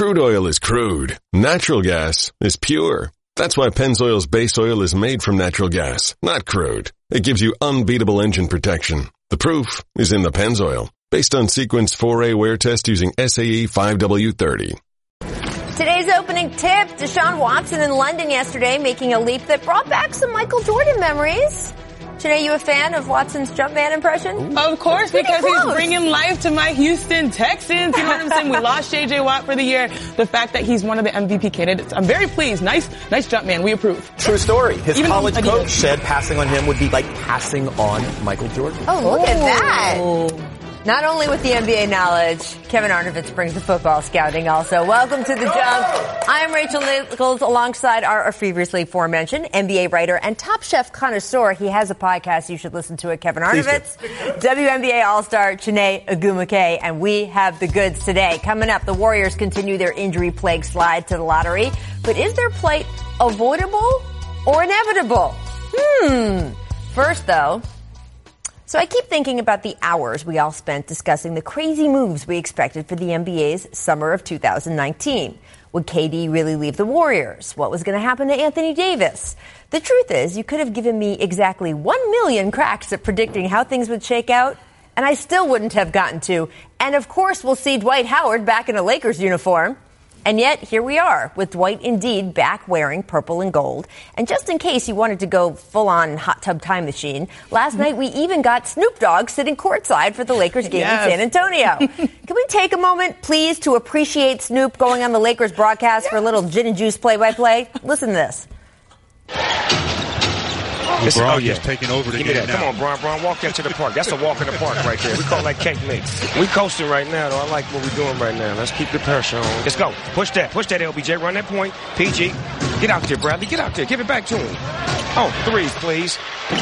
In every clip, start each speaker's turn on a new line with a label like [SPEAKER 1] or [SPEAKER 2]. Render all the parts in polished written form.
[SPEAKER 1] Crude oil is crude. Natural gas is pure. That's why Pennzoil's base oil is made from natural gas, not crude. It gives you unbeatable engine protection. The proof is in the Pennzoil, based on Sequence 4A wear test using SAE 5W30.
[SPEAKER 2] Today's opening tip, Deshaun Watson in London yesterday making a leap that brought back some Michael Jordan memories. Janae, you a fan of Watson's Jumpman impression?
[SPEAKER 3] Of course, because he's bringing life to my Houston Texans. You know what I'm saying? We lost J.J. Watt for the year. The fact that he's one of the MVP candidates, I'm very pleased. Nice Jumpman. We approve.
[SPEAKER 4] True story. His college coach said passing on him would be like passing on Michael Jordan.
[SPEAKER 2] Oh, look at that. Not only with the NBA knowledge, Kevin Arnovitz brings the football scouting also. Welcome to The Jump. I'm Rachel Nichols alongside our previously aforementioned NBA writer and Top Chef connoisseur. He has a podcast you should listen to it, Kevin Arnovitz. WNBA All-Star Chiney Ogwumike, and we have the goods today. Coming up, the Warriors continue their injury-plagued slide to the lottery. But is their plight avoidable or inevitable? First, though, so I keep thinking about the hours we all spent discussing the crazy moves we expected for the NBA's summer of 2019. Would KD really leave the Warriors? What was going to happen to Anthony Davis? The truth is, you could have given me exactly 1 million cracks at predicting how things would shake out, and I still wouldn't have gotten to. And of course, we'll see Dwight Howard back in a Lakers uniform. And yet, here we are, with Dwight indeed back wearing purple and gold. And just in case you wanted to go full-on hot tub time machine, last night we even got Snoop Dogg sitting courtside for the Lakers game in San Antonio. Can we take a moment, please, to appreciate Snoop going on the Lakers broadcast for a little gin and juice play-by-play? Listen to this.
[SPEAKER 5] Bron just taking over the game now.
[SPEAKER 6] Come on, Bron, walk into the park. That's a walk in the park right there. We call that cake mix. We coasting right now, though. I like what we're doing right now. Let's keep the pressure on. Let's go. Push that, LBJ. Run that point. PG. Get out there, Bradley. Get out there. Give it back to him. Oh, threes, please.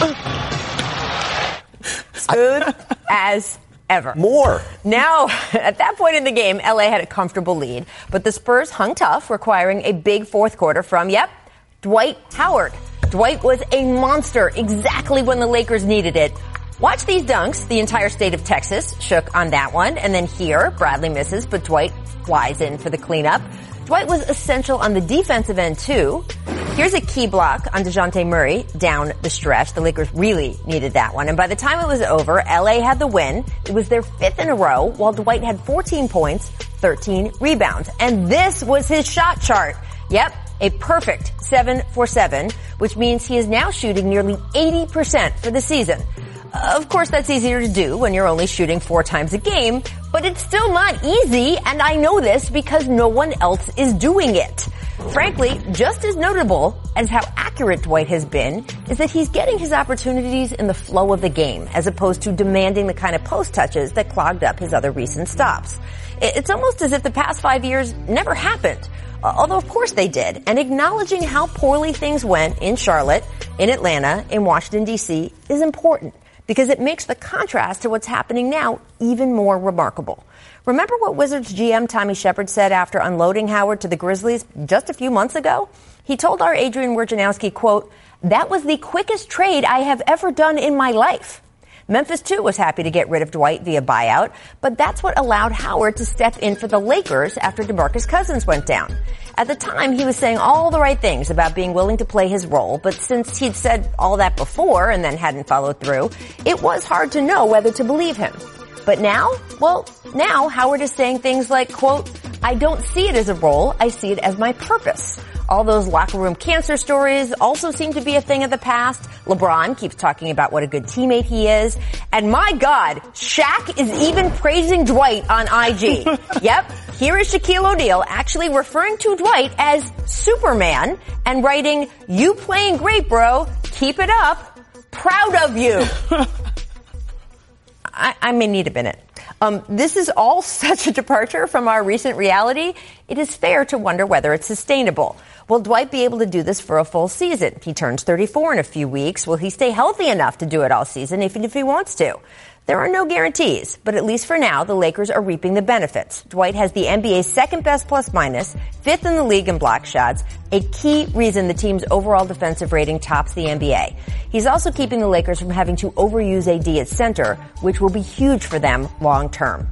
[SPEAKER 2] Smooth as ever.
[SPEAKER 4] More.
[SPEAKER 2] Now, at that point in the game, LA had a comfortable lead, but the Spurs hung tough, requiring a big fourth quarter from, Dwight Howard. Dwight was a monster exactly when the Lakers needed it. Watch these dunks. The entire state of Texas shook on that one. And then here, Bradley misses, but Dwight flies in for the cleanup. Dwight was essential on the defensive end, too. Here's a key block on DeJounte Murray down the stretch. The Lakers really needed that one. And by the time it was over, LA had the win. It was their fifth in a row, while Dwight had 14 points, 13 rebounds. And this was his shot chart. Yep. A perfect 7 for 7, which means he is now shooting nearly 80% for the season. Of course, that's easier to do when you're only shooting 4 times a game, but it's still not easy, and I know this because no one else is doing it. Frankly, just as notable as how accurate Dwight has been is that he's getting his opportunities in the flow of the game, as opposed to demanding the kind of post touches that clogged up his other recent stops. It's almost as if the past 5 years never happened. Although, of course, they did. And acknowledging how poorly things went in Charlotte, in Atlanta, in Washington, D.C. is important because it makes the contrast to what's happening now even more remarkable. Remember what Wizards GM Tommy Shepard said after unloading Howard to the Grizzlies just a few months ago? He told our Adrian Wojnarowski, quote, "That was the quickest trade I have ever done in my life." Memphis, too, was happy to get rid of Dwight via buyout, but that's what allowed Howard to step in for the Lakers after DeMarcus Cousins went down. At the time, he was saying all the right things about being willing to play his role, but since he'd said all that before and then hadn't followed through, it was hard to know whether to believe him. But now, now Howard is saying things like, quote, "I don't see it as a role, I see it as my purpose." All those locker room cancer stories also seem to be a thing of the past. LeBron keeps talking about what a good teammate he is. And my God, Shaq is even praising Dwight on IG. Yep, here is Shaquille O'Neal actually referring to Dwight as Superman and writing, "You playing great, bro. Keep it up. Proud of you." I may need a minute. This is all such a departure from our recent reality. It is fair to wonder whether it's sustainable. Will Dwight be able to do this for a full season? He turns 34 in a few weeks. Will he stay healthy enough to do it all season, even if he wants to? There are no guarantees, but at least for now, the Lakers are reaping the benefits. Dwight has the NBA's second best plus-minus, fifth in the league in block shots, a key reason the team's overall defensive rating tops the NBA. He's also keeping the Lakers from having to overuse AD at center, which will be huge for them long term.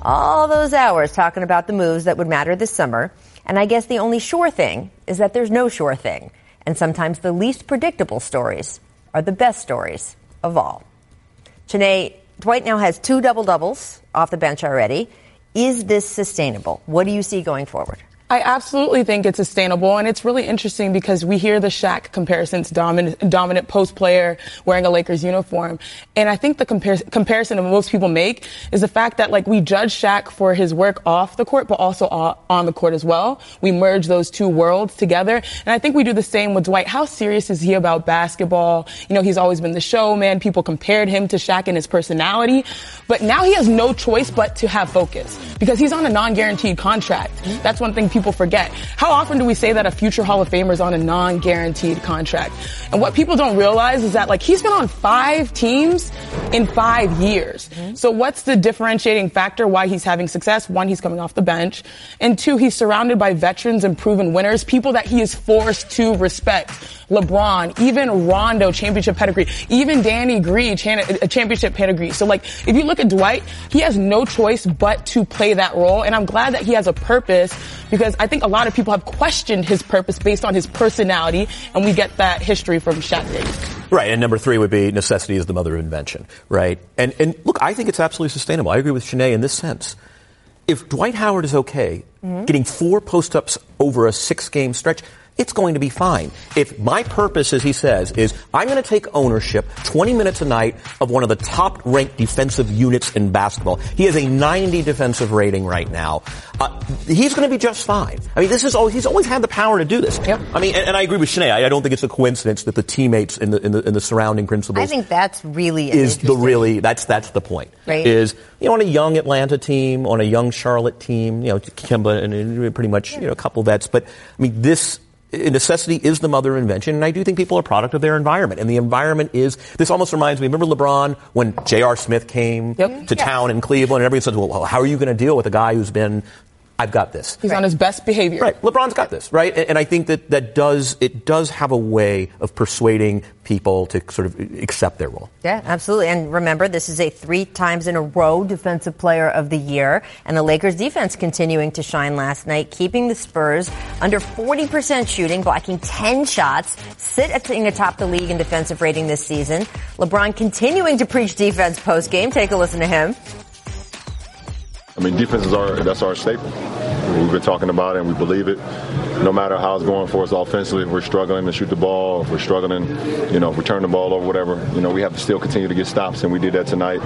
[SPEAKER 2] all those hours talking about the moves that would matter this summer. And I guess the only sure thing is that there's no sure thing. And sometimes the least predictable stories are the best stories of all. Chiney, Dwight now has 2 double-doubles off the bench already. Is this sustainable? What do you see going forward?
[SPEAKER 3] I absolutely think it's sustainable, and it's really interesting because we hear the Shaq comparisons, dominant post player wearing a Lakers uniform. And I think the comparison that most people make is the fact that, like, we judge Shaq for his work off the court, but also on the court as well. We merge those two worlds together. And I think we do the same with Dwight. How serious is he about basketball? You know, he's always been the showman. People compared him to Shaq in his personality. But now he has no choice but to have focus because he's on a non-guaranteed contract. That's one thing people forget. How often do we say that a future Hall of Famer is on a non-guaranteed contract? And what people don't realize is that, like, he's been on 5 teams in 5 years. So what's the differentiating factor why he's having success? 1, he's coming off the bench. And 2, he's surrounded by veterans and proven winners, people that he is forced to respect. LeBron, even Rondo, championship pedigree, even Danny Green, championship pedigree. So, like, if you look at Dwight, he has no choice but to play that role. And I'm glad that he has a purpose because I think a lot of people have questioned his purpose based on his personality, and we get that history from Shaq Davis.
[SPEAKER 4] Right, and number 3 would be necessity is the mother of invention, right? And look, I think it's absolutely sustainable. I agree with Chiney in this sense. If Dwight Howard is okay, getting 4 post-ups over a 6-game stretch, it's going to be fine. If my purpose, as he says, is I'm going to take ownership 20 minutes a night of one of the top-ranked defensive units in basketball. He has a 90 defensive rating right now. He's going to be just fine. I mean, he's always had the power to do this.
[SPEAKER 2] Yep.
[SPEAKER 4] I mean, and I agree with Chiney. I don't think it's a coincidence that the teammates in the surrounding principals.
[SPEAKER 2] I think that's really
[SPEAKER 4] that's the point.
[SPEAKER 2] Right.
[SPEAKER 4] Is, you know, on a young Atlanta team, on a young Charlotte team, you know, Kemba and pretty much, you know, a couple vets, but I mean, necessity is the mother of invention, and I do think people are a product of their environment. And the environment is, this almost reminds me, remember LeBron when J.R. Smith came to town in Cleveland, and everybody said, well, how are you going to deal with a guy who's been, I've got this.
[SPEAKER 3] He's on his best behavior.
[SPEAKER 4] Right. LeBron's got this, right? And I think that does have a way of persuading people to sort of accept their role.
[SPEAKER 2] Yeah, absolutely. And remember, this is a 3 times in a row Defensive Player of the Year. And the Lakers defense continuing to shine last night, keeping the Spurs under 40% shooting, blocking 10 shots, sitting atop the league in defensive rating this season. LeBron continuing to preach defense post-game. Take a listen to him.
[SPEAKER 7] I mean, defense that's our staple. We've been talking about it and we believe it. No matter how it's going for us offensively, if we're struggling to shoot the ball, if we're struggling, you know, if we turn the ball over, whatever, you know, we have to still continue to get stops, and we did that tonight,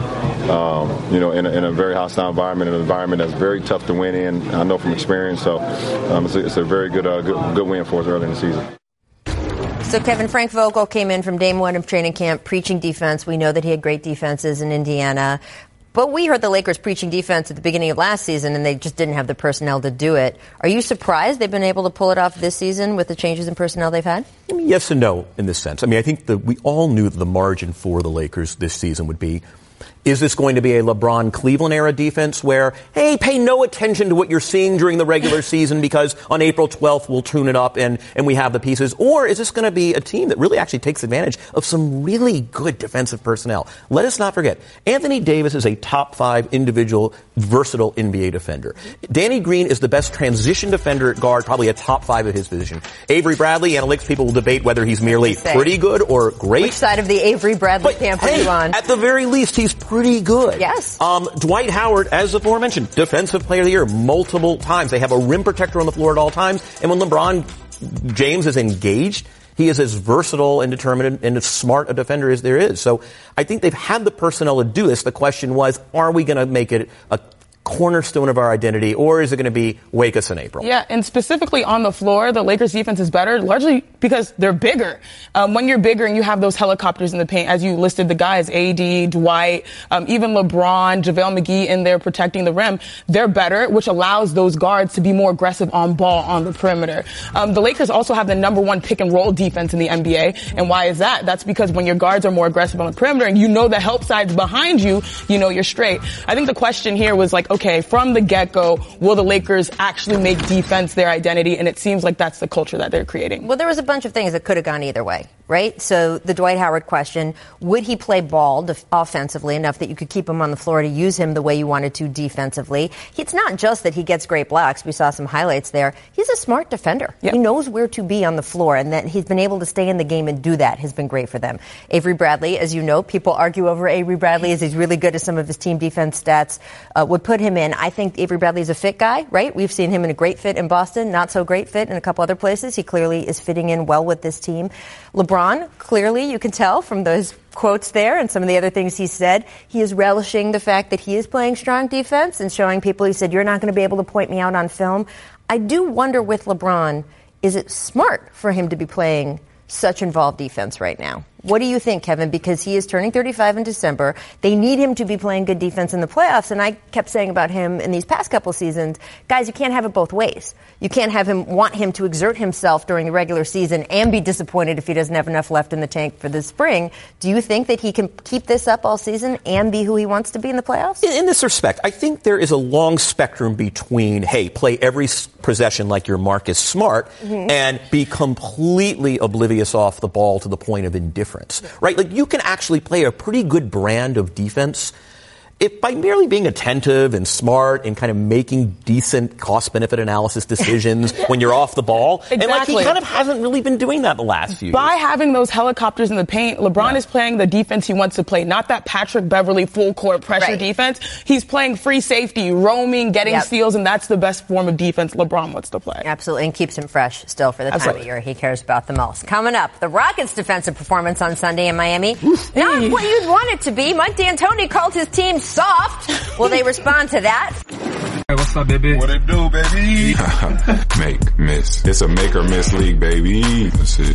[SPEAKER 7] you know, in a very hostile environment, an environment that's very tough to win in, I know from experience. So it's a very good win for us early in the season.
[SPEAKER 2] So, Kevin, Frank Vogel came in from day 1 of training camp preaching defense. We know that he had great defenses in Indiana. But we heard the Lakers preaching defense at the beginning of last season, and they just didn't have the personnel to do it. Are you surprised they've been able to pull it off this season with the changes in personnel they've had?
[SPEAKER 4] Yes and no in this sense. I mean, I think that we all knew that the margin for the Lakers this season would be, is this going to be a LeBron Cleveland era defense where, hey, pay no attention to what you're seeing during the regular season because on April 12th we'll tune it up and we have the pieces? Or is this going to be a team that really actually takes advantage of some really good defensive personnel? Let us not forget, Anthony Davis is a top 5 individual versatile NBA defender. Danny Green is the best transition defender at guard, probably a top 5 at his position. Avery Bradley, analytics people will debate whether he's merely pretty good or great.
[SPEAKER 2] Which side of the Avery Bradley camp are you on?
[SPEAKER 4] At the very least, he's pretty good.
[SPEAKER 2] Yes.
[SPEAKER 4] Dwight Howard, as aforementioned, Defensive Player of the Year multiple times. They have a rim protector on the floor at all times. And when LeBron James is engaged, he is as versatile and determined and as smart a defender as there is. So I think they've had the personnel to do this. The question was, are we going to make it a cornerstone of our identity, or is it going to be wake us in April?
[SPEAKER 3] Yeah, and specifically on the floor, the Lakers defense is better, largely because they're bigger. When you're bigger and you have those helicopters in the paint, as you listed the guys, AD, Dwight, even LeBron, JaVale McGee in there protecting the rim, they're better, which allows those guards to be more aggressive on ball on the perimeter. The Lakers also have the number 1 pick and roll defense in the NBA. And why is that? That's because when your guards are more aggressive on the perimeter and you know the help side's behind you, you know you're straight. I think the question here was like, okay, from the get-go, will the Lakers actually make defense their identity? And it seems like that's the culture that they're creating.
[SPEAKER 2] Well, there was a bunch of things that could have gone either way. right? So the Dwight Howard question, would he play ball offensively enough that you could keep him on the floor to use him the way you wanted to defensively? It's not just that he gets great blocks. We saw some highlights there. He's a smart defender. Yep. He knows where to be on the floor, and that he's been able to stay in the game and do that has been great for them. Avery Bradley, as you know, people argue over Avery Bradley as he's really good at some of his team defense stats, would put him in. I think Avery Bradley is a fit guy, right? We've seen him in a great fit in Boston, not so great fit in a couple other places. He clearly is fitting in well with this team. LeBron, clearly, you can tell from those quotes there and some of the other things he said, he is relishing the fact that he is playing strong defense and showing people, he said, you're not going to be able to point me out on film. I do wonder with LeBron, is it smart for him to be playing such involved defense right now? What do you think, Kevin? Because he is turning 35 in December. They need him to be playing good defense in the playoffs. And I kept saying about him in these past couple seasons, guys, you can't have it both ways. You can't have him want him to exert himself during the regular season and be disappointed if he doesn't have enough left in the tank for the spring. Do you think that he can keep this up all season and be who he wants to be in the playoffs?
[SPEAKER 4] In this respect, I think there is a long spectrum between, hey, play every possession like you're Marcus Smart and be completely oblivious off the ball to the point of indifference. Right? Like, you can actually play a pretty good brand of defense if by merely being attentive and smart and kind of making decent cost-benefit analysis decisions when you're off the ball.
[SPEAKER 3] Exactly.
[SPEAKER 4] And, like, he kind of hasn't really been doing that the last few years.
[SPEAKER 3] By having those helicopters in the paint, LeBron is playing the defense he wants to play, not that Patrick Beverley full-court pressure defense. He's playing free safety, roaming, getting steals, and that's the best form of defense LeBron wants to play.
[SPEAKER 2] Absolutely, and keeps him fresh still for the time of year he cares about the most. Coming up, the Rockets' defensive performance on Sunday in Miami. Not what you'd want it to be. Mike D'Antoni called his team soft. Will they respond to that?
[SPEAKER 8] Hey, what's up, baby? What it do, baby?
[SPEAKER 9] Make, miss. It's a make or miss league, baby. That's it.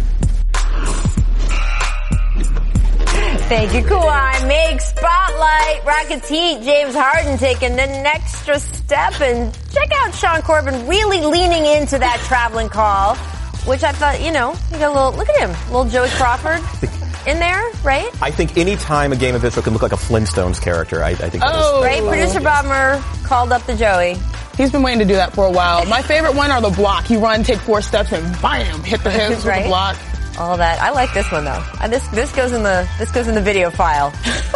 [SPEAKER 2] Thank you, Kawhi. Make spotlight. Rockets Heat. James Harden taking an extra step. And check out Sean Corbin really leaning into that traveling call, which I thought, you got a little, look at him, little Joey Crawford in there, right?
[SPEAKER 4] I think any time a game of Israel can look like a Flintstones character, I think that is.
[SPEAKER 2] Right? Producer Bob Murr called up the Joey.
[SPEAKER 3] He's been waiting to do that for a while. My favorite one are the block. You run, take 4 steps, and bam, hit the hips with the block.
[SPEAKER 2] All that. I like this one though. This goes in the video file.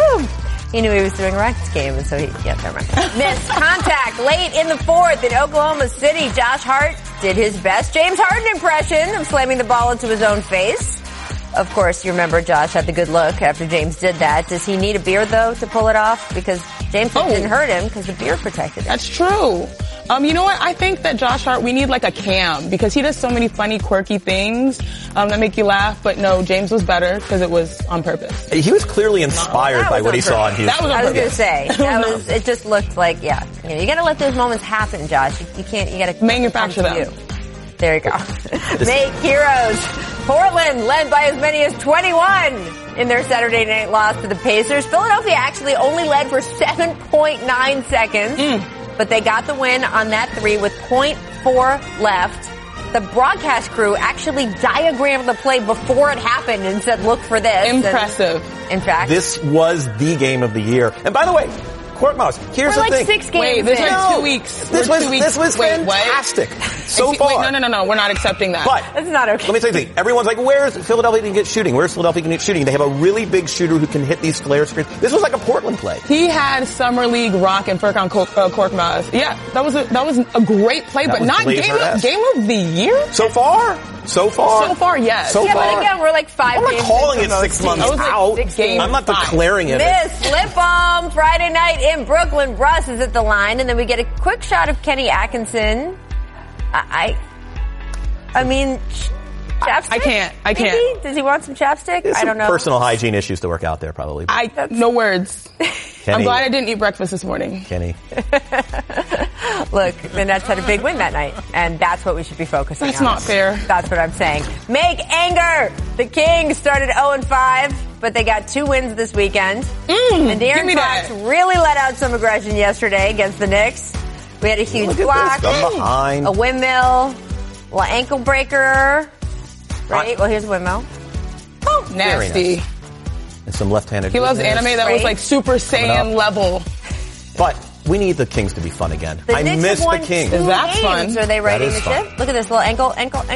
[SPEAKER 2] He knew he was doing a Rockets game, and so never mind. Missed contact late in the fourth in Oklahoma City. Josh Hart did his best James Harden impression of slamming the ball into his own face. Of course, you remember Josh had the good look after James did that. Does he need a beard, though, to pull it off? Because James didn't hurt him because the beard protected him.
[SPEAKER 3] That's true. You know what? I think that Josh Hart, we need like a Cam because he does so many funny, quirky things that make you laugh. But no, James was better because it was on purpose.
[SPEAKER 4] He was clearly inspired by what he saw in Houston.
[SPEAKER 3] That was on purpose.
[SPEAKER 2] I was going to say, it just looked like, you got to let those moments happen, Josh. You got to
[SPEAKER 3] manufacture them.
[SPEAKER 2] There you go. Make heroes. Portland led by as many as 21 in their Saturday night loss to the Pacers. Philadelphia actually only led for 7.9 seconds, but they got the win on that 3 with 0.4 left. The broadcast crew actually diagrammed the play before it happened and said, look for this.
[SPEAKER 3] Impressive.
[SPEAKER 2] And, in fact,
[SPEAKER 4] this was the game of the year. And by the way, Court Mouse, here's the thing.
[SPEAKER 2] We're like 6 games
[SPEAKER 3] Wait, this is 2 weeks.
[SPEAKER 4] This was fantastic. So far.
[SPEAKER 3] Wait, no. We're not accepting that.
[SPEAKER 4] But
[SPEAKER 2] that's not okay.
[SPEAKER 4] Let me say something. Everyone's like, where's Philadelphia can get shooting? Where's Philadelphia can get shooting? They have a really big shooter who can hit these flare screens. This was like a Portland play.
[SPEAKER 3] He had Summer League rock and Furkan Korkmaz. Yeah, that was a great play, but not game of the year?
[SPEAKER 4] So far, yes.
[SPEAKER 3] So far.
[SPEAKER 2] But again, we're like 5 games.
[SPEAKER 4] I'm not calling it 6 months out.
[SPEAKER 3] 6 games.
[SPEAKER 4] I'm not declaring it.
[SPEAKER 2] Miss Slip Bomb Friday night in Brooklyn. Russ is at the line, and then we get a quick shot of Kenny Atkinson. I mean, chapstick?
[SPEAKER 3] I can't.
[SPEAKER 2] Maybe? Does he want some chapstick?
[SPEAKER 4] There's
[SPEAKER 2] I don't know.
[SPEAKER 4] Personal hygiene issues to work out there, probably.
[SPEAKER 3] No words.
[SPEAKER 4] Kenny.
[SPEAKER 3] I'm glad I didn't eat breakfast this morning.
[SPEAKER 4] Kenny.
[SPEAKER 2] Look, the Nets had a big win that night, and that's what we should be focusing on.
[SPEAKER 3] That's not fair.
[SPEAKER 2] That's what I'm saying. Make anger! The Kings started 0-5, but they got 2 wins this weekend. And De'Aaron Fox really let out some aggression yesterday against the Knicks. We had a huge block, a windmill, a little ankle breaker. Right? Well, here's a windmill.
[SPEAKER 3] Oh, nasty.
[SPEAKER 4] And some left-handed.
[SPEAKER 3] He loves anime that was like Super Saiyan level.
[SPEAKER 4] But we need the Kings to be fun again.
[SPEAKER 2] The
[SPEAKER 4] I
[SPEAKER 2] Knicks
[SPEAKER 4] miss
[SPEAKER 2] have won
[SPEAKER 4] the Kings.
[SPEAKER 2] 2
[SPEAKER 3] That's
[SPEAKER 2] games.
[SPEAKER 3] fun.
[SPEAKER 2] Are they riding the
[SPEAKER 4] fun.
[SPEAKER 2] ship? Look at this little ankle.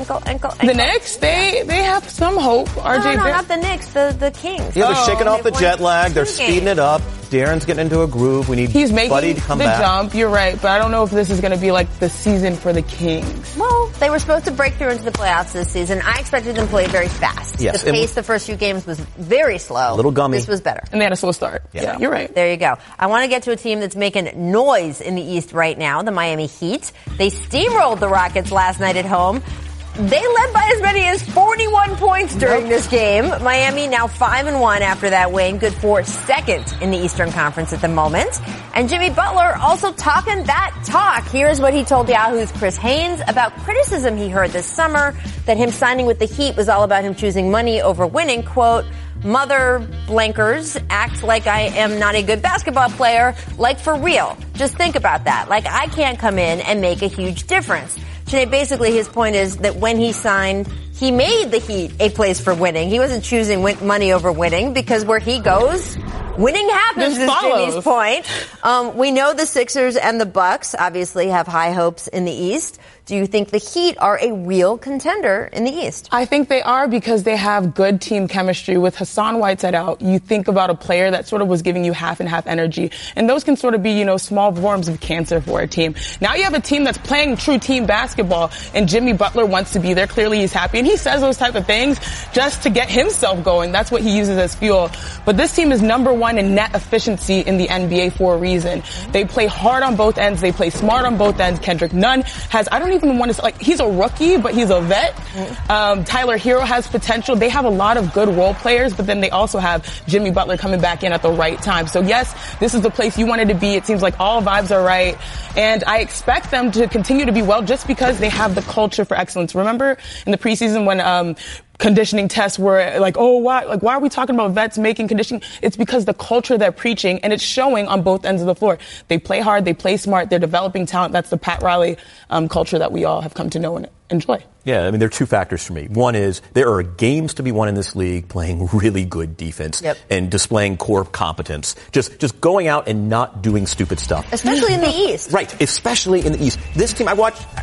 [SPEAKER 3] The Knicks, they have some hope. RJ
[SPEAKER 2] No, not the Knicks. The Kings.
[SPEAKER 4] Yeah, they're shaking off the
[SPEAKER 2] They've
[SPEAKER 4] jet
[SPEAKER 2] won
[SPEAKER 4] lag. They're
[SPEAKER 2] 2
[SPEAKER 4] speeding
[SPEAKER 2] games.
[SPEAKER 4] it up. Darren's getting into a groove. We need
[SPEAKER 3] He's making
[SPEAKER 4] Buddy to come
[SPEAKER 3] the
[SPEAKER 4] back.
[SPEAKER 3] jump. You're right, but I don't know if this is going to be like the season for the Kings.
[SPEAKER 2] Well, they were supposed to break through into the playoffs this season. I expected them to play very fast.
[SPEAKER 4] Yes,
[SPEAKER 2] The pace the first few games was very slow.
[SPEAKER 4] A little gummy.
[SPEAKER 2] This was better.
[SPEAKER 3] And they had a slow start. Yeah, you're right.
[SPEAKER 2] There you go. I want to get to a team that's making noise in the East right now, the Miami Heat. They steamrolled the Rockets last night at home. They led by as many as 41 points during this game. Miami now 5-1 after that win, good for second in the Eastern Conference at the moment. And Jimmy Butler also talking that talk. Here's what he told Yahoo's Chris Haynes about criticism he heard this summer that him signing with the Heat was all about him choosing money over winning. Quote, "Mother blankers act like I am not a good basketball player, like for real. Just think about that. Like I can't come in and make a huge difference." Sinead, basically his point is that when he signed, he made the Heat a place for winning. He wasn't choosing money over winning because where he goes, winning happens, is Jimmy's point. We know the Sixers and the Bucks obviously have high hopes in the East. Do you think the Heat are a real contender in the East?
[SPEAKER 3] I think they are because they have good team chemistry. With Hassan Whiteside out, you think about a player that sort of was giving you half and half energy. And those can sort of be, small forms of cancer for a team. Now you have a team that's playing true team basketball, and Jimmy Butler wants to be there. Clearly he's happy. And he says those type of things just to get himself going. That's what he uses as fuel. But this team is number 1 in net efficiency in the NBA for a reason. They play hard on both ends. They play smart on both ends. Kendrick Nunn has, I don't even want to, he's a rookie, but he's a vet. Tyler Hero has potential. They have a lot of good role players, but then they also have Jimmy Butler coming back in at the right time. So yes, this is the place you wanted to be. It seems like all vibes are right. And I expect them to continue to be well just because they have the culture for excellence. Remember in the preseason when, conditioning tests were like, oh, why are we talking about vets making conditioning? It's because the culture they're preaching, and it's showing on both ends of the floor. They play hard, they play smart, they're developing talent. That's the Pat Riley culture that we all have come to know and enjoy.
[SPEAKER 4] Yeah, I mean, there are 2 factors for me. One is there are games to be won in this league playing really good defense and displaying core competence. Just going out and not doing stupid stuff.
[SPEAKER 2] Especially in the East.
[SPEAKER 4] Right, especially in the East. This team, I've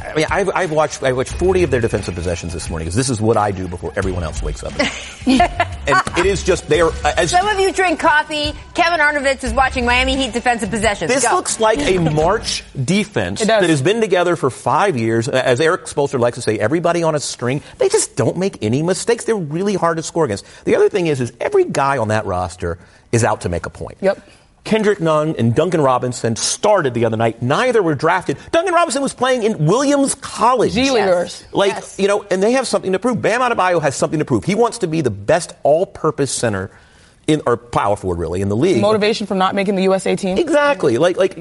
[SPEAKER 4] watched 40 of their defensive possessions this morning because this is what I do before everyone else wakes up. And it is just, they are...
[SPEAKER 2] Some of you drink coffee. Kevin Arnovitz is watching Miami Heat defensive possessions.
[SPEAKER 4] This looks like a March defense that has been together for 5 years. As Eric Spoelstra likes to say, everybody on a string. They just don't make any mistakes. They're really hard to score against. The other thing is every guy on that roster is out to make a point.
[SPEAKER 3] Yep.
[SPEAKER 4] Kendrick Nunn and Duncan Robinson started the other night. Neither were drafted. Duncan Robinson was playing in Williams College.
[SPEAKER 3] G-Leaguers.
[SPEAKER 4] And they have something to prove. Bam Adebayo has something to prove. He wants to be the best all-purpose center or power forward, really, in the league.
[SPEAKER 3] Motivation from not making the USA team.
[SPEAKER 4] Exactly.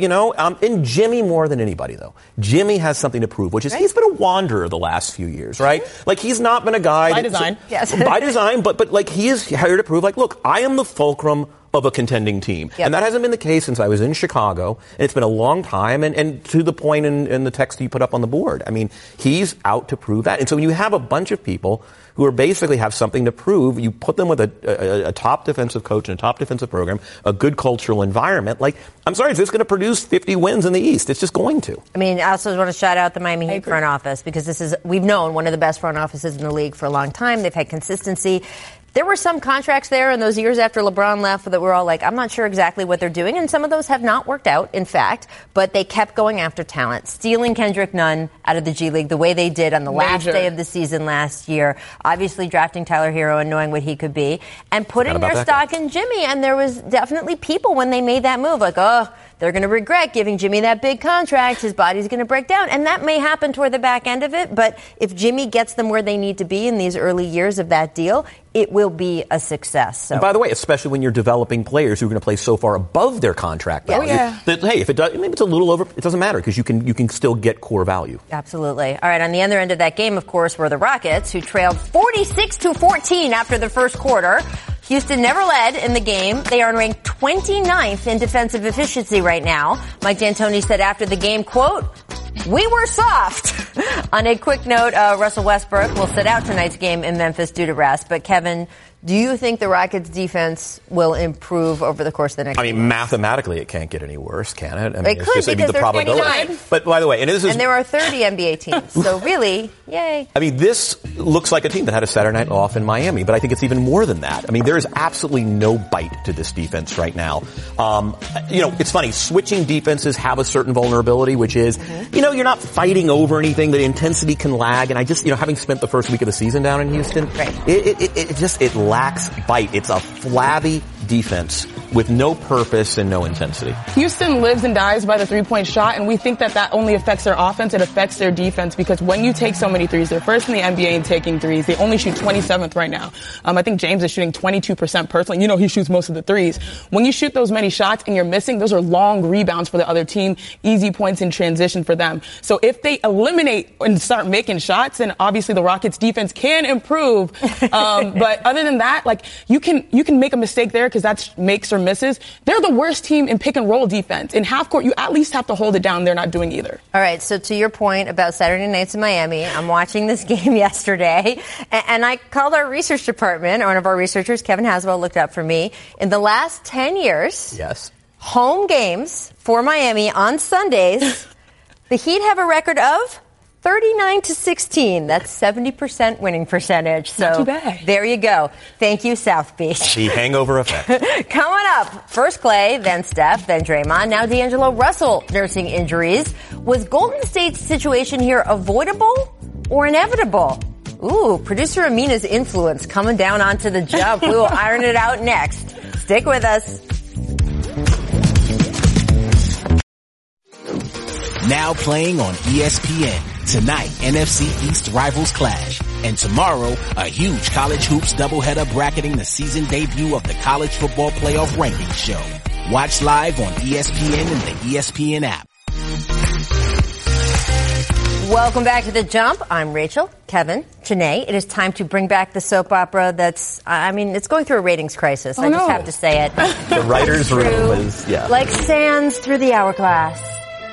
[SPEAKER 4] And Jimmy more than anybody, though. Jimmy has something to prove, which is he's been a wanderer the last few years, right? He's not been a guy...
[SPEAKER 3] By design.
[SPEAKER 4] Yes. By design, but he is here to prove, look, I am the fulcrum of a contending team. Yep. And that hasn't been the case since I was in Chicago. And it's been a long time. And to the point in the text you put up on the board, I mean, he's out to prove that. And so when you have a bunch of people who are basically have something to prove, you put them with a top defensive coach and a top defensive program, a good cultural environment. I'm sorry, is this going to produce 50 wins in the East? It's just going to.
[SPEAKER 2] I mean, I also want to shout out the Miami Heat front office because we've known one of the best front offices in the league for a long time. They've had consistency. There were some contracts there in those years after LeBron left that were all like, I'm not sure exactly what they're doing. And some of those have not worked out, in fact. But they kept going after talent, stealing Kendrick Nunn out of the G League the way they did on the last day of the season last year. Obviously drafting Tyler Hero and knowing what he could be. And putting their stock in Jimmy. And there was definitely people when they made that move they're going to regret giving Jimmy that big contract. His body's going to break down. And that may happen toward the back end of it. But if Jimmy gets them where they need to be in these early years of that deal, it will be a success. So.
[SPEAKER 4] And by the way, especially when you're developing players who are going to play so far above their contract value, that, hey, if it does, maybe it's a little over, it doesn't matter because you can still get core value.
[SPEAKER 2] Absolutely. All right, on the other end of that game, of course, were the Rockets, who trailed 46-14 after the first quarter. Houston never led in the game. They are ranked 29th in defensive efficiency right now. Mike D'Antoni said after the game, quote, "We were soft." On a quick note, Russell Westbrook will sit out tonight's game in Memphis due to rest. But Kevin, Do you think the Rockets' defense will improve over the course of the next year?
[SPEAKER 4] Mathematically, it can't get any worse, can it? I mean,
[SPEAKER 2] it could,
[SPEAKER 4] it's just
[SPEAKER 2] because
[SPEAKER 4] the probability.
[SPEAKER 2] 29.
[SPEAKER 4] But by the way, and
[SPEAKER 2] there are 30 NBA teams, so really, yay.
[SPEAKER 4] I mean, this looks like a team that had a Saturday night off in Miami, but I think it's even more than that. I mean, there is absolutely no bite to this defense right now. It's funny. Switching defenses have a certain vulnerability, which is, you're not fighting over anything. The intensity can lag, and I just, having spent the first week of the season down in Houston,
[SPEAKER 2] right.
[SPEAKER 4] It lacks bite. It's a flabby defense with no purpose and no intensity.
[SPEAKER 3] Houston lives and dies by the three-point shot, and we think that only affects their offense. It affects their defense because when you take so many threes, they're first in the NBA in taking threes. They only shoot 27th right now. I think James is shooting 22% personally. He shoots most of the threes. When you shoot those many shots and you're missing, those are long rebounds for the other team, easy points in transition for them. So if they eliminate and start making shots, then obviously the Rockets' defense can improve. But other than that, you can make a mistake there because that's makes or misses. They're the worst team in pick and roll defense. In half court, you at least have to hold it down. They're not doing either.
[SPEAKER 2] All right. So to your point about Saturday nights in Miami, I'm watching this game yesterday, and I called our research department. One of our researchers, Kevin Haswell, looked up for me. In the last 10 years,
[SPEAKER 4] yes,
[SPEAKER 2] home games for Miami on Sundays, the Heat have a record of 39-16. That's 70% winning percentage. So
[SPEAKER 3] not too bad.
[SPEAKER 2] There you go. Thank you, South Beach.
[SPEAKER 4] The hangover effect.
[SPEAKER 2] Coming up, first Clay, then Steph, then Draymond, now D'Angelo Russell nursing injuries. Was Golden State's situation here avoidable or inevitable? Ooh, producer Amina's influence coming down onto the jump. We will iron it out next. Stick with us.
[SPEAKER 10] Now playing on ESPN. Tonight, NFC East rivals clash. And tomorrow, a huge college hoops doubleheader bracketing the season debut of the College Football Playoff Rankings Show. Watch live on ESPN and the ESPN app.
[SPEAKER 2] Welcome back to The Jump. I'm Rachel, Kevin, Janae. It is time to bring back the soap opera that's, it's going through a ratings crisis. I just have to say it.
[SPEAKER 4] The writer's room is,
[SPEAKER 2] like sands through the hourglass.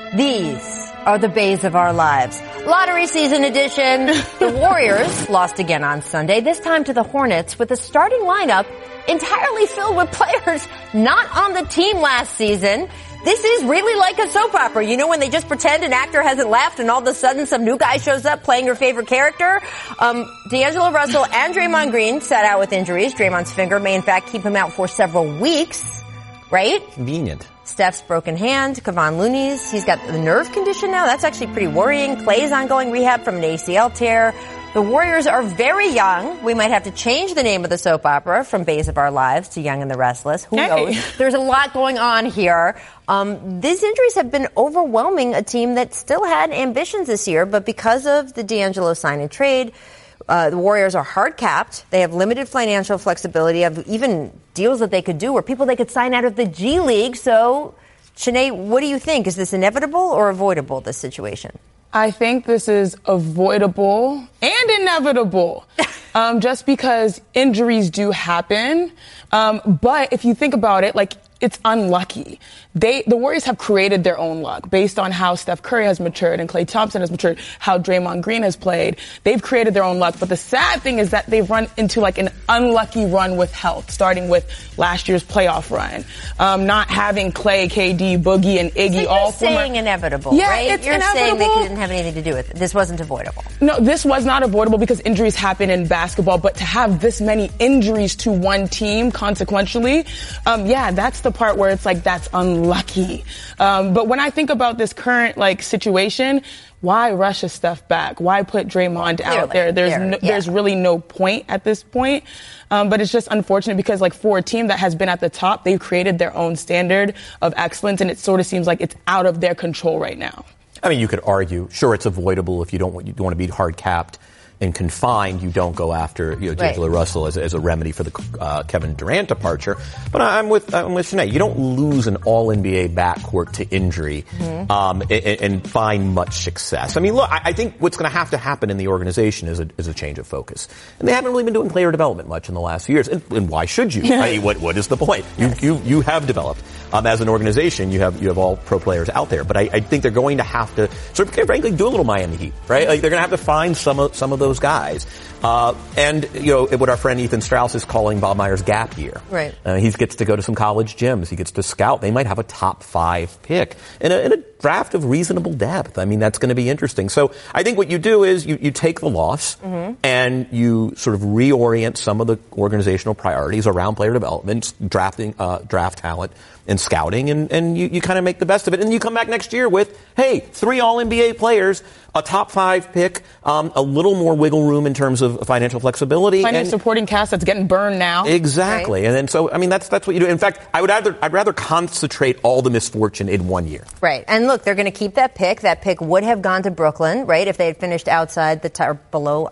[SPEAKER 2] These are the bays of our lives. Lottery season edition. The Warriors lost again on Sunday, this time to the Hornets with a starting lineup entirely filled with players not on the team last season. This is really like a soap opera. When they just pretend an actor hasn't left and all of a sudden some new guy shows up playing your favorite character. D'Angelo Russell and Draymond Green sat out with injuries. Draymond's finger may in fact keep him out for several weeks. Right?
[SPEAKER 4] Convenient.
[SPEAKER 2] Steph's broken hand. Kevon Looney's, he's got the nerve condition now. That's actually pretty worrying. Clay's ongoing rehab from an ACL tear. The Warriors are very young. We might have to change the name of the soap opera from Bays of Our Lives to Young and the Restless. Who knows? There's a lot going on here. These injuries have been overwhelming a team that still had ambitions this year, but because of the D'Angelo sign and trade, the Warriors are hard capped. They have limited financial flexibility of even deals that they could do or people they could sign out of the G League. So, Shanae, what do you think? Is this inevitable or avoidable, this situation?
[SPEAKER 3] I think this is avoidable and inevitable, just because injuries do happen. But if you think about it, it's unlucky. The Warriors have created their own luck based on how Steph Curry has matured and Klay Thompson has matured, how Draymond Green has played. They've created their own luck. But the sad thing is that they've run into an unlucky run with health, starting with last year's playoff run. Not having Klay, KD, Boogie, and Iggy
[SPEAKER 2] so
[SPEAKER 3] all
[SPEAKER 2] former. You're saying inevitable,
[SPEAKER 3] yeah,
[SPEAKER 2] right?
[SPEAKER 3] It's
[SPEAKER 2] You're
[SPEAKER 3] inevitable.
[SPEAKER 2] saying that didn't have anything to do with it. This wasn't avoidable.
[SPEAKER 3] No, this was not avoidable because injuries happen in basketball. But to have this many injuries to one team, consequentially, that's the part where it's that's unlucky. But when I think about this current situation, why rush a Steph back? Why put Draymond out there? There's really no point at this point. But it's just unfortunate because for a team that has been at the top, they've created their own standard of excellence, and it sort of seems like it's out of their control right now.
[SPEAKER 4] I mean, you could argue, sure, it's avoidable if you don't want to be hard capped and confined. You don't go after D'Angelo Russell as a remedy for the Kevin Durant departure. But I'm with Shanae. You don't lose an All-NBA backcourt to injury and find much success. I mean, look, I think what's going to have to happen in the organization is a change of focus. And they haven't really been doing player development much in the last few years. And why should you? I mean, what is the point? You have developed. As an organization, you have all pro players out there. But I think they're going to have to sort of, frankly, do a little Miami Heat, right? They're going to have to find some of those those guys. And what our friend Ethan Strauss is calling Bob Myers gap year.
[SPEAKER 2] Right.
[SPEAKER 4] He gets to go to some college gyms. He gets to scout. They might have a top 5 pick in a draft of reasonable depth. I mean, that's going to be interesting. So I think what you do is you take the loss and you sort of reorient some of the organizational priorities around player development, draft talent, and scouting, and you kind of make the best of it. And you come back next year with, hey, 3 All-NBA players, a top 5 pick, a little more wiggle room in terms of financial flexibility.
[SPEAKER 3] Finding supporting cast that's getting burned now.
[SPEAKER 4] Exactly. Right. And then so, I mean, that's what you do. In fact, I'd rather concentrate all the misfortune in one year.
[SPEAKER 2] Right. And look, they're going to keep that pick. That pick would have gone to Brooklyn, right, if they had finished outside the below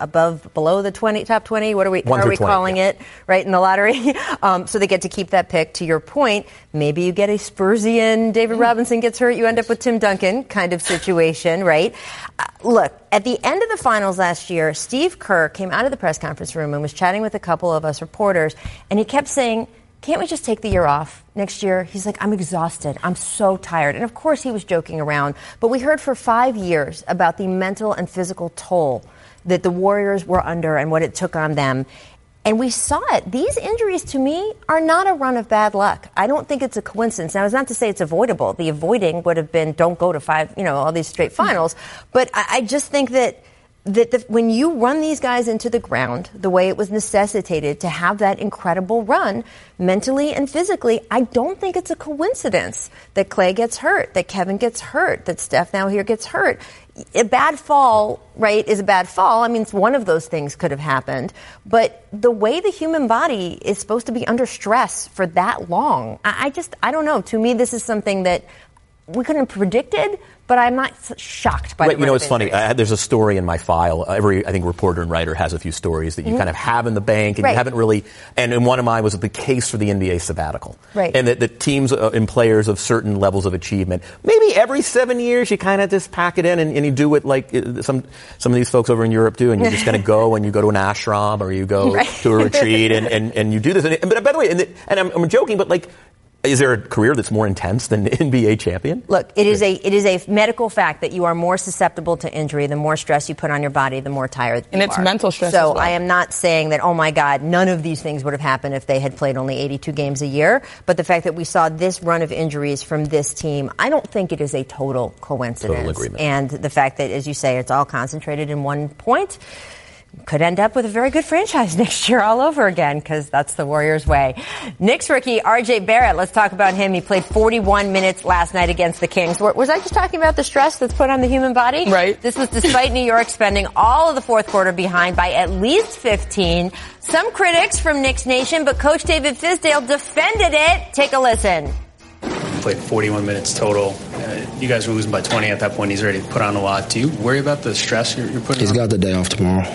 [SPEAKER 2] the top 20. What are we calling it, right, in the lottery? So they get to keep that pick. To your point, maybe you get a Spursian, David Robinson gets hurt, you end up with Tim Duncan kind of situation, right? Look, at the end of the finals last year, Steve Kerr came out of the press conference room and was chatting with a couple of us reporters, and he kept saying, can't we just take the year off next year? He's like, I'm exhausted. I'm so tired. And of course he was joking around, but we heard for 5 years about the mental and physical toll that the Warriors were under and what it took on them. And we saw it. These injuries, to me, are not a run of bad luck. I don't think it's a coincidence. Now, it's not to say it's avoidable. The avoiding would have been don't go to 5, all these straight finals. But I just think that when you run these guys into the ground the way it was necessitated to have that incredible run, mentally and physically, I don't think it's a coincidence that Clay gets hurt, that Kevin gets hurt, that Steph now here gets hurt. A bad fall, right, is a bad fall. I mean, it's one of those things could have happened. But the way the human body is supposed to be under stress for that long, I don't know. To me, this is something that we couldn't have predicted, but I'm not shocked by the
[SPEAKER 4] it's funny. There's a story in my file. Every, I think, reporter and writer has a few stories that you kind of have in the bank, and you haven't really. And one of mine was the case for the NBA sabbatical,
[SPEAKER 2] right?
[SPEAKER 4] And that the teams and players of certain levels of achievement, maybe every 7 years, you kind of just pack it in and you do it like some of these folks over in Europe do, and you're just going to go and you go to an ashram or you go to a retreat and you do this. But by the way, and I'm joking, but like. Is there a career that's more intense than NBA champion?
[SPEAKER 2] Look, it is a medical fact that you are more susceptible to injury. The more stress you put on your body, the more tired you are.
[SPEAKER 3] And it's mental stress
[SPEAKER 2] So
[SPEAKER 3] as well.
[SPEAKER 2] I am not saying that, oh my God, none of these things would have happened if they had played only 82 games a year. But the fact that we saw this run of injuries from this team, I don't think it is a total coincidence.
[SPEAKER 4] Total agreement.
[SPEAKER 2] And the fact that, as you say, it's all concentrated in one point, could end up with a very good franchise next year all over again, because that's the Warriors' way. Knicks rookie R.J. Barrett, let's talk about him. He played 41 minutes last night against the Kings. Was I just talking about the stress that's put on the human body?
[SPEAKER 3] Right.
[SPEAKER 2] This was despite New York spending all of the fourth quarter behind by at least 15. Some critics from Knicks Nation, but Coach David Fizdale defended it. Take a listen.
[SPEAKER 11] Played 41 minutes total. You guys were losing by 20 at that point. He's already put on a lot. Do you worry about the stress you're putting on?
[SPEAKER 12] He's got the day off tomorrow.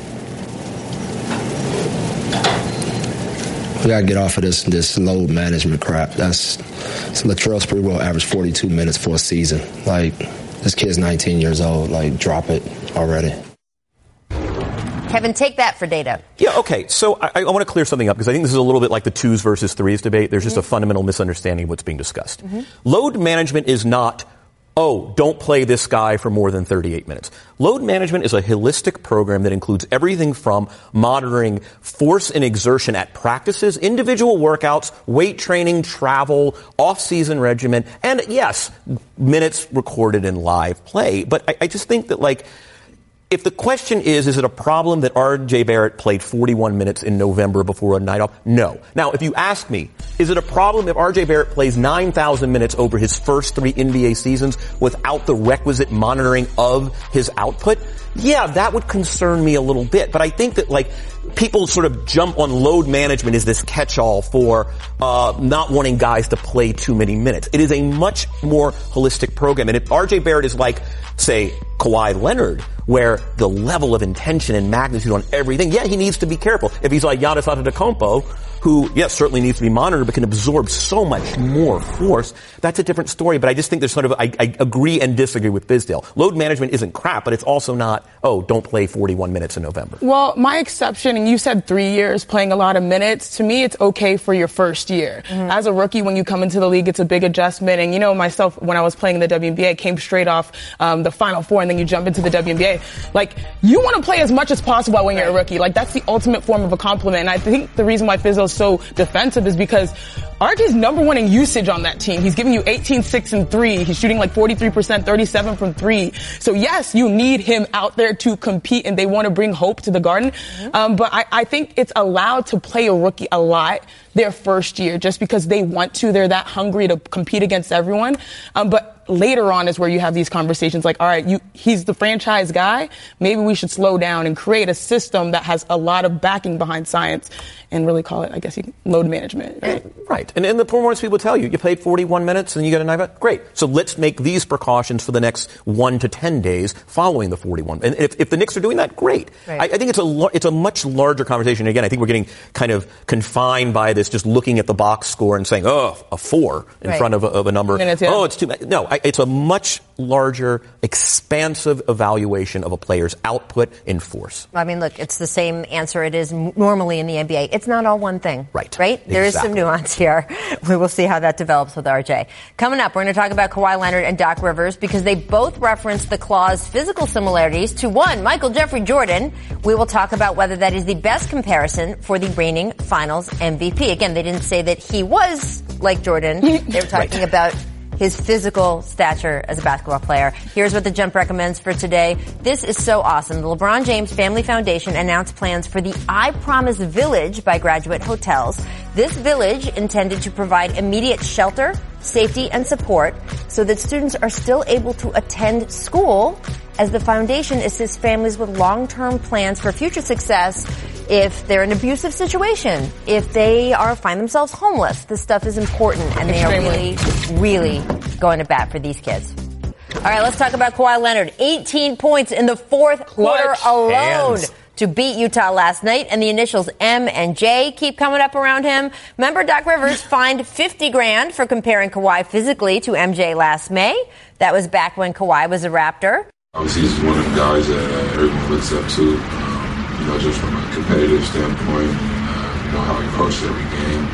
[SPEAKER 12] We got to get off of this load management crap. Latrell Sprewell averaged 42 minutes for a season. Like, this kid's 19 years old. Like, drop it already.
[SPEAKER 2] Kevin, take that for data.
[SPEAKER 4] Yeah, okay. So I want to clear something up because I think this is a little bit like the 2s versus 3s debate. There's just a fundamental misunderstanding of what's being discussed. Load management is not, don't play this guy for more than 38 minutes. Load management is a holistic program that includes everything from monitoring force and exertion at practices, individual workouts, weight training, travel, off-season regimen, and yes, minutes recorded in live play. But I just think that, like, if the question is it a problem that R.J. Barrett played 41 minutes in November before a night off? No. Now, if you ask me, is it a problem if R.J. Barrett plays 9,000 minutes over his first 3 NBA seasons without the requisite monitoring of his output? Yeah, that would concern me a little bit. But I think that, like, people sort of jump on load management as this catch-all for not wanting guys to play too many minutes. It is a much more holistic program. And if R.J. Barrett is like, say, Kawhi Leonard, where the level of intention and magnitude on everything, yeah, he needs to be careful. If he's like Giannis Antetokounmpo, who, yes, certainly needs to be monitored, but can absorb so much more force. That's a different story. But I just think there's sort of, I agree and disagree with Fizdale. Load management isn't crap, but it's also not, don't play 41 minutes in November.
[SPEAKER 3] Well, my exception, and you said 3 years playing a lot of minutes, to me it's okay for your first year. Mm-hmm. As a rookie, when you come into the league, it's a big adjustment. And, myself, when I was playing in the WNBA, I came straight off the Final Four, and then you jump into the WNBA. Like, you want to play as much as possible when you're a rookie. Like, that's the ultimate form of a compliment. And I think the reason why Fizdale's so defensive is because RJ's number one in usage on that team. He's giving you 18, 6, and 3. He's shooting like 43%, 37 from 3. So yes, you need him out there to compete, and they want to bring hope to the Garden. Mm-hmm. But I think it's allowed to play a rookie a lot their first year just because they want to. They're that hungry to compete against everyone. But later on is where you have these conversations like, all right, he's the franchise guy. Maybe we should slow down and create a system that has a lot of backing behind science and really call it, I guess, load management.
[SPEAKER 4] Right. And the performance people tell you played 41 minutes and you got a 9 Great. So let's make these precautions for the next 1 to 10 days following the 41. And if the Knicks are doing that, great. Right. I think it's a much larger conversation. Again, I think we're getting kind of confined by this, just looking at the box score and saying, a 4 in front of a number. It's too much. No, it's a much larger, expansive evaluation of a player's output in force.
[SPEAKER 2] I mean, look, it's the same answer it is normally in the NBA. It's not all one thing. Right? There is some nuance here. We will see how that develops with RJ. Coming up, we're going to talk about Kawhi Leonard and Doc Rivers because they both reference the claw's physical similarities to one, Michael Jeffrey Jordan. We will talk about whether that is the best comparison for the reigning Finals MVP. Again, they didn't say that he was like Jordan. They were talking about his physical stature as a basketball player. Here's what The Jump recommends for today. This is so awesome. The LeBron James Family Foundation announced plans for the I Promise Village by Graduate Hotels. This village intended to provide immediate shelter, safety, and support so that students are still able to attend school as the foundation assists families with long-term plans for future success if they're in an abusive situation, if they find themselves homeless. This stuff is important, and they are really, really going to bat for these kids. All right, let's talk about Kawhi Leonard. 18 points in the fourth quarter alone to beat Utah last night, and the initials M and J keep coming up around him. Member Doc Rivers fined $50,000 for comparing Kawhi physically to MJ last May. That was back when Kawhi was a Raptor.
[SPEAKER 9] Obviously, he's one of the guys that everyone looks up to, just from a competitive standpoint, how he approaches every game.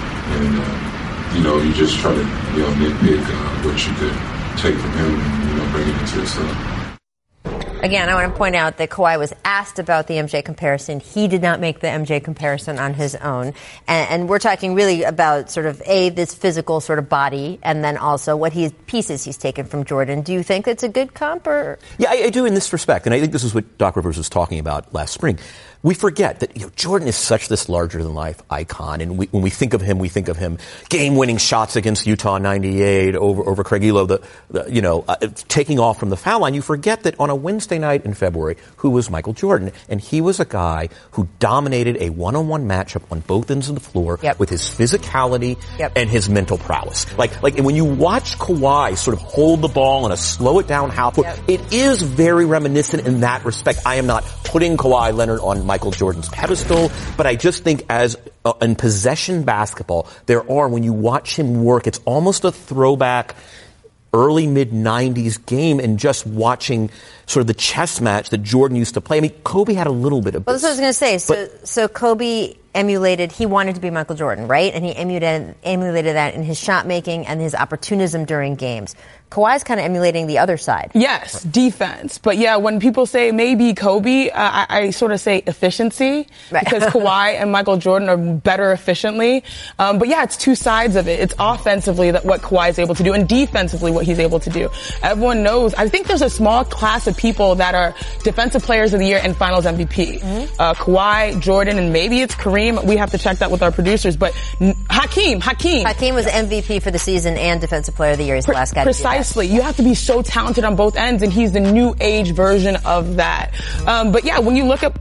[SPEAKER 9] And, you just try to, nitpick what you could take from him and, bring it into yourself.
[SPEAKER 2] Again, I want to point out that Kawhi was asked about the MJ comparison. He did not make the MJ comparison on his own. And we're talking really about sort of, this physical sort of body, and then also what pieces he's taken from Jordan. Do you think it's a good comp? Or?
[SPEAKER 4] Yeah, I do in this respect. And I think this is what Doc Rivers was talking about last spring. We forget that Jordan is such this larger-than-life icon, and when we think of him game-winning shots against Utah in '98 over Craig Elo, taking off from the foul line. You forget that on a Wednesday night in February, who was Michael Jordan, and he was a guy who dominated a one-on-one matchup on both ends of the floor with his physicality and his mental prowess. Like when you watch Kawhi sort of hold the ball on a slow-it-down half court, it is very reminiscent in that respect. I am not putting Kawhi Leonard on Michael Jordan's pedestal, but I just think as in possession basketball, when you watch him work, it's almost a throwback early mid-90s game, and just watching sort of the chess match that Jordan used to play. I mean, Kobe had a little bit of this.
[SPEAKER 2] Well, that's what I was going to say. So Kobe he wanted to be Michael Jordan, right? And he emulated that in his shot making and his opportunism during games. Kawhi's kind of emulating the other side.
[SPEAKER 3] Yes, defense. But yeah, when people say maybe Kobe, I sort of say efficiency, because Kawhi and Michael Jordan are better efficiently. But yeah, it's two sides of it. It's offensively what Kawhi is able to do, and defensively what he's able to do. Everyone knows. I think there's a small class of people that are defensive players of the year and Finals MVP. Mm-hmm. Kawhi, Jordan, and maybe it's Kareem. We have to check that with our producers. But Hakeem
[SPEAKER 2] was MVP for the season and Defensive Player of the Year. He's the last guy to do that.
[SPEAKER 3] Precisely. You have to be so talented on both ends, and he's the new age version of that. But yeah, when you look at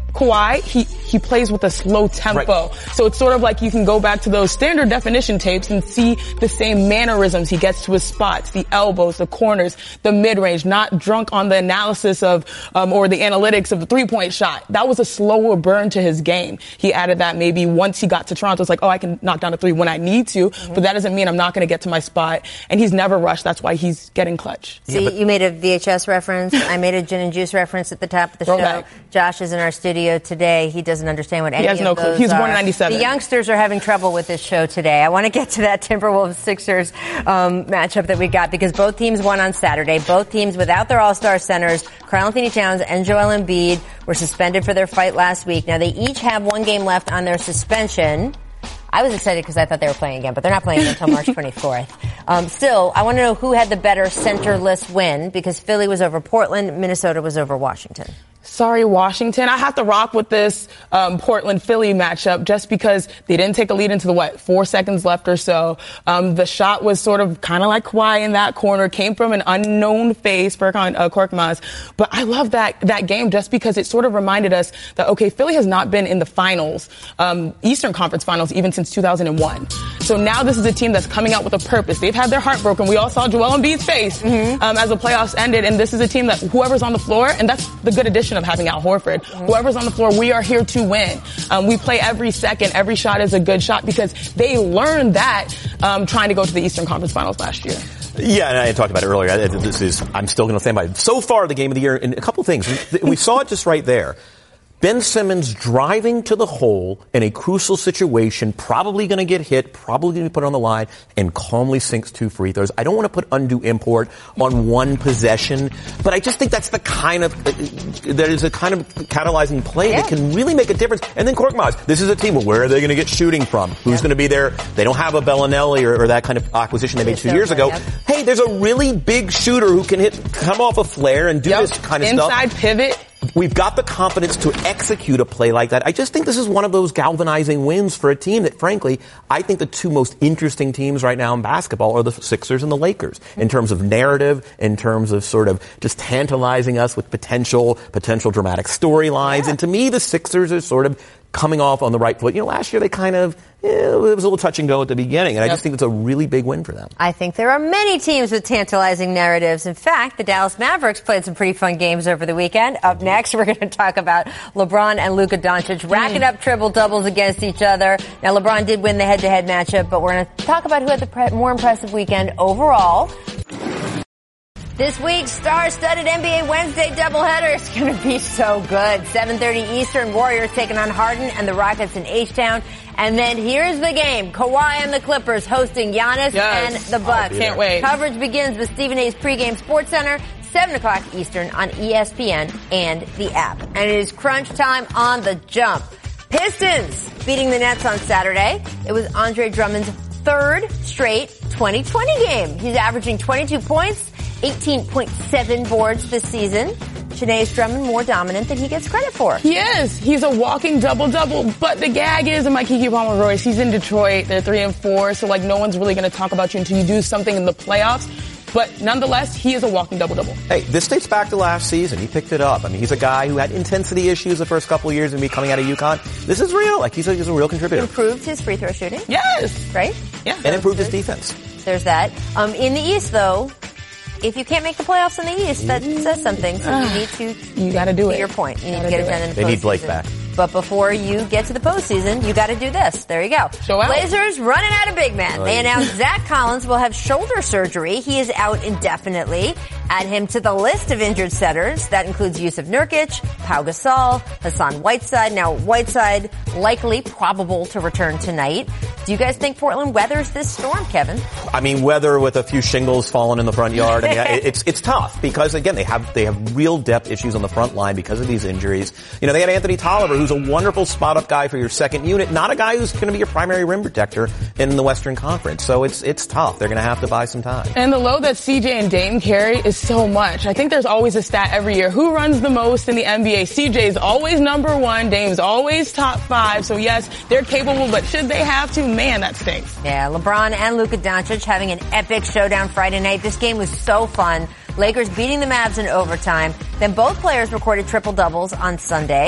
[SPEAKER 3] Kawhi, he plays with a slow tempo.
[SPEAKER 4] Right.
[SPEAKER 3] So it's sort of like you can go back to those standard definition tapes and see the same mannerisms. He gets to his spots, the elbows, the corners, the mid-range, not drunk on the analysis of, or the analytics of the three-point shot. That was a slower burn to his game. He added that maybe once he got to Toronto. It's like, oh, I can knock down a three when I need to, but that doesn't mean I'm not going to get to my spot. And he's never rushed. That's why he's getting clutch.
[SPEAKER 2] See, you made a VHS reference. I made a gin and juice reference at the top of the show. Josh is in our studio today. He doesn't understand what any of those are. He has no clue.
[SPEAKER 3] He was born in 97.
[SPEAKER 2] The youngsters are having trouble with this show today. I want to get to that Timberwolves-Sixers matchup that we got because both teams won on Saturday. Both teams without their all-star centers, Karl-Anthony Towns and Joel Embiid, were suspended for their fight last week. Now, they each have one game left on their suspension. I was excited because I thought they were playing again, but they're not playing until March 24th. Still, I want to know who had the better centerless win because Philly was over Portland, Minnesota was over Washington.
[SPEAKER 3] Sorry, Washington. I have to rock with this Portland-Philly matchup just because they didn't take a lead into 4 seconds left or so. The shot was sort of kind of like Kawhi in that corner, came from an unknown face, Korkmaz. But I love that game just because it sort of reminded us that, okay, Philly has not been in the finals, Eastern Conference Finals, even since 2001. So now this is a team that's coming out with a purpose. They've had their heart broken. We all saw Joel Embiid's face as the playoffs ended, and this is a team that whoever's on the floor, and that's the good addition of having Al Horford. Whoever's on the floor, we are here to win. We play every second. Every shot is a good shot because they learned that trying to go to the Eastern Conference Finals last year.
[SPEAKER 4] Yeah, and I talked about it earlier. I'm still going to stand by it. So far, the game of the year, and a couple of things. We saw it just right there. Ben Simmons driving to the hole in a crucial situation, probably going to get hit, probably going to be put on the line, and calmly sinks 2 free throws. I don't want to put undue import on one possession, but I just think that's the kind of, that is a kind of catalyzing play that can really make a difference. And then Korkmaz, this is a team, well, where are they going to get shooting from? Who's going to be there? They don't have a Bellinelli or that kind of acquisition they made 2 years ago. Hey, there's a really big shooter who can come off a flare and do this kind of stuff.
[SPEAKER 3] Inside pivot.
[SPEAKER 4] We've got the confidence to execute a play like that. I just think this is one of those galvanizing wins for a team that, frankly, I think the two most interesting teams right now in basketball are the Sixers and the Lakers in terms of narrative, in terms of sort of just tantalizing us with potential dramatic storylines. And to me, the Sixers are sort of coming off on the right foot. You know, last year they kind of, it was a little touch and go at the beginning, and I just think it's a really big win for them.
[SPEAKER 2] I think there are many teams with tantalizing narratives. In fact, the Dallas Mavericks played some pretty fun games over the weekend. Up next, we're going to talk about LeBron and Luka Doncic racking up triple-doubles against each other. Now, LeBron did win the head-to-head matchup, but we're going to talk about who had the more impressive weekend overall. This week's star-studded NBA Wednesday doubleheader is going to be so good. 7:30 Eastern, Warriors taking on Harden and the Rockets in H-Town. And then here's the game. Kawhi and the Clippers hosting Giannis and the Bucks.
[SPEAKER 3] Can't wait.
[SPEAKER 2] Coverage begins with Stephen A's pregame Sports Center, 7 o'clock Eastern on ESPN and the app. And it is crunch time on the jump. Pistons beating the Nets on Saturday. It was Andre Drummond's third straight 2020 game. He's averaging 22 points. 18.7 boards this season. Shanae Drummond more dominant than he gets credit for.
[SPEAKER 3] He is. He's a walking double-double. But the gag is, and Kiki Palmer-Royce, he's in Detroit. They're 3-4, so no one's really going to talk about you until you do something in the playoffs. But nonetheless, he is a walking double-double.
[SPEAKER 4] Hey, this dates back to last season. He picked it up. I mean, he's a guy who had intensity issues the first couple of years and coming out of UConn. This is real. He's a real contributor.
[SPEAKER 2] Improved his free throw shooting.
[SPEAKER 3] Yes.
[SPEAKER 2] Right?
[SPEAKER 3] Yeah.
[SPEAKER 4] And improved his defense.
[SPEAKER 2] There's that. In the East, though, if you can't make the playoffs in the East, that says something. So you need to.
[SPEAKER 3] You got to do it.
[SPEAKER 2] To your point, you need to get it done in the postseason.
[SPEAKER 4] They need Blake back.
[SPEAKER 2] But before you get to the postseason, you got to do this. There you go.
[SPEAKER 3] Show out.
[SPEAKER 2] Blazers running out of big man. They announced Zach Collins will have shoulder surgery. He is out indefinitely. Add him to the list of injured setters. That includes Yusuf Nurkic, Pau Gasol, Hassan Whiteside. Now, Whiteside likely probable to return tonight. Do you guys think Portland weathers this storm, Kevin?
[SPEAKER 4] I mean, weather with a few shingles falling in the front yard. I mean, it's tough because, again, they have real depth issues on the front line because of these injuries. You know, they had Anthony Tolliver, who's a wonderful spot-up guy for your second unit, not a guy who's going to be your primary rim protector in the Western Conference. So it's tough. They're going to have to buy some time.
[SPEAKER 3] And the load that CJ and Dame carry is so much. I think there's always a stat every year. Who runs the most in the NBA? CJ's always number 1. Dame's always top 5. So, yes, they're capable, but should they have to? Man, that stinks.
[SPEAKER 2] Yeah, LeBron and Luka Doncic having an epic showdown Friday night. This game was so fun. Lakers beating the Mavs in overtime. Then both players recorded triple-doubles on Sunday.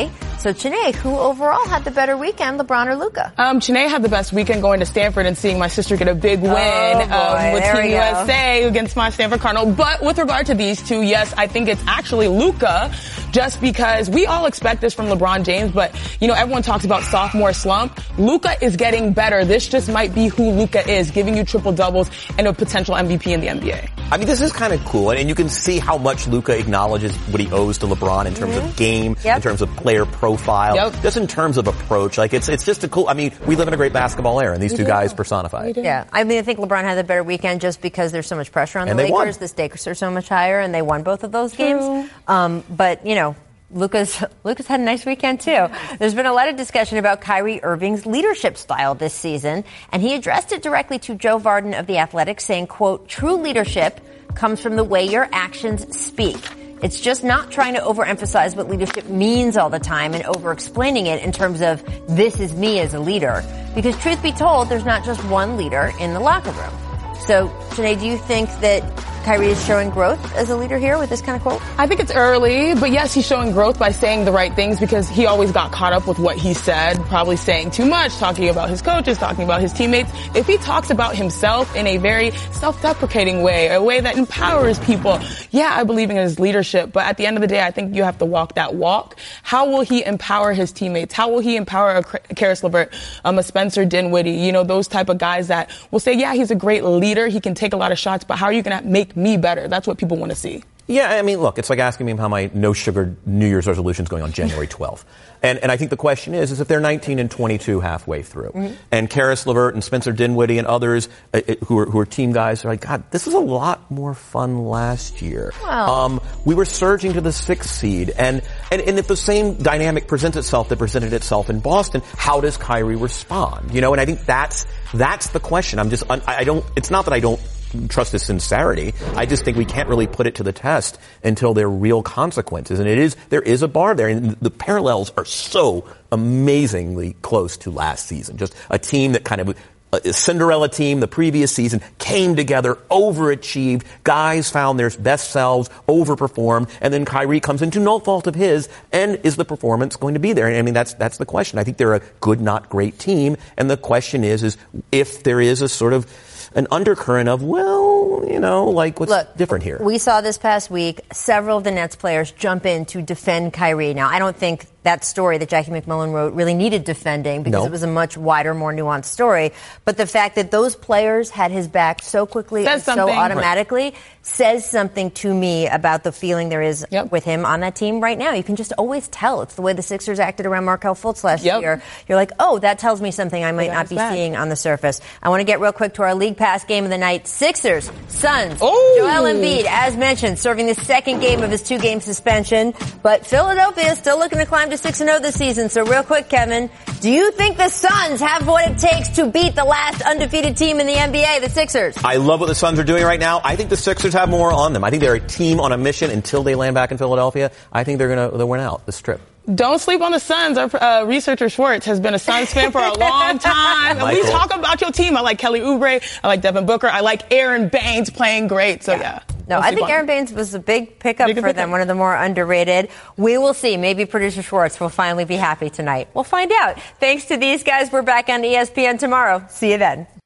[SPEAKER 2] So, Chiney, who overall had the better weekend, LeBron or Luka?
[SPEAKER 3] Chiney had the best weekend going to Stanford and seeing my sister get a big win with Team USA against my Stanford Cardinal. But with regard to these two, yes, I think it's actually Luka, just because we all expect this from LeBron James, but, everyone talks about sophomore slump. Luka is getting better. This just might be who Luka is, giving you triple-doubles and a potential MVP in the NBA.
[SPEAKER 4] I mean, this is kind of cool, and you can see how much Luka acknowledges what he owes to LeBron in terms of game, in terms of player profile, just in terms of approach. Like, it's just a cool, we live in a great basketball era, and these two guys personify it.
[SPEAKER 2] Yeah. I think LeBron had a better weekend just because there's so much pressure on the Lakers. The stakes are so much higher, and they won both of those games. But, Luka's had a nice weekend, too. There's been a lot of discussion about Kyrie Irving's leadership style this season, and he addressed it directly to Joe Varden of The Athletic, saying, quote, "True leadership comes from the way your actions speak. It's just not trying to overemphasize what leadership means all the time and over-explaining it in terms of this is me as a leader. Because truth be told, there's not just one leader in the locker room." So, Janae, do you think that Kyrie is showing growth as a leader here with this kind of quote?
[SPEAKER 3] I think it's early, but yes, he's showing growth by saying the right things because he always got caught up with what he said, probably saying too much, talking about his coaches, talking about his teammates. If he talks about himself in a very self-deprecating way, a way that empowers people, I believe in his leadership, but at the end of the day, I think you have to walk that walk. How will he empower his teammates? How will he empower a Karis LeVert, a Spencer Dinwiddie, those type of guys that will say, he's a great leader, he can take a lot of shots, but how are you going to make me better? That's what people want to see.
[SPEAKER 4] Yeah, look, it's like asking me how my no-sugar New Year's resolution is going on January 12th. And I think the question is if they're 19 and 22 halfway through, and Karis LeVert and Spencer Dinwiddie and others who are team guys are like, God, this is a lot more fun last year.
[SPEAKER 2] Wow.
[SPEAKER 4] We were surging to the 6th seed, and if the same dynamic presents itself that presented itself in Boston, how does Kyrie respond? And I think that's the question. It's not that I don't trust his sincerity. I just think we can't really put it to the test until there are real consequences. And there is a bar there. And the parallels are so amazingly close to last season. Just a team that kind of, a Cinderella team the previous season came together, overachieved, guys found their best selves, overperformed, and then Kyrie comes into no fault of his, and is the performance going to be there? And that's the question. I think they're a good, not great team. And the question is if there is a sort of an undercurrent of, what's different here?
[SPEAKER 2] We saw this past week several of the Nets players jump in to defend Kyrie. Now, I don't think that story that Jackie McMullen wrote really needed defending because it was a much wider, more nuanced story. But the fact that those players had his back so quickly and so automatically says something to me about the feeling there is with him on that team right now. You can just always tell. It's the way the Sixers acted around Markelle Fultz last year. You're like, that tells me something I might not be seeing on the surface. I want to get real quick to our League Pass game of the night. Sixers, Suns. Joel Embiid, as mentioned, serving the second game of his 2-game suspension. But Philadelphia is still looking to climb to 6-0 this season. So real quick, Kevin, do you think the Suns have what it takes to beat the last undefeated team in the NBA, the Sixers?
[SPEAKER 4] I love what the Suns are doing right now. I think the Sixers have more on them. I think they're a team on a mission until they land back in Philadelphia. I think they'll win out this trip.
[SPEAKER 3] Don't sleep on the Suns. Our researcher Schwartz has been a Suns fan for a long time. And we talk about your team. I like Kelly Oubre. I like Devin Booker. I like Aaron Baines playing great. So,
[SPEAKER 2] No, I think Aaron Baines was a big pickup for them, one of the more underrated. We will see. Maybe producer Schwartz will finally be happy tonight. We'll find out. Thanks to these guys, we're back on ESPN tomorrow. See you then.